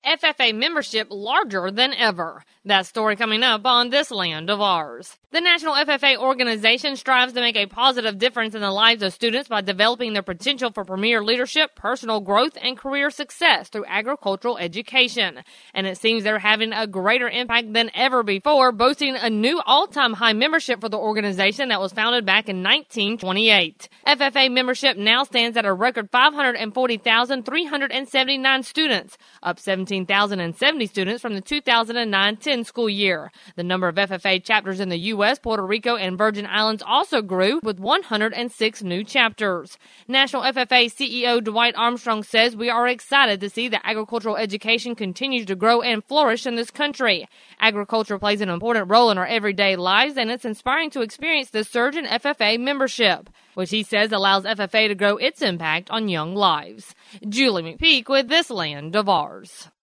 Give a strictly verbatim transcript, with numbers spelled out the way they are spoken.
F F A membership larger than ever. That story coming up on This Land of Ours. The National F F A organization strives to make a positive difference in the lives of students by developing their potential for premier leadership, personal growth, and career success through agricultural education. And it seems they're having a greater impact than ever before, boasting a new all-time high membership for the organization that was founded back in nineteen twenty-eight. F F A membership now stands at a record five hundred forty thousand three hundred seventy-nine students, up seventeen thousand seventy students from the two thousand nine ten school year. The number of F F A chapters in the U S, Puerto Rico, and Virgin Islands also grew with one hundred six new chapters. National F F A C E O Dwight Armstrong says we are excited to see that agricultural education continues to grow and flourish in this country. Agriculture plays an important role in our everyday lives, and it's inspiring to experience the surge in F F A membership, which he says allows F F A to grow its impact on young lives. Julie McPeak with This Land of Ours.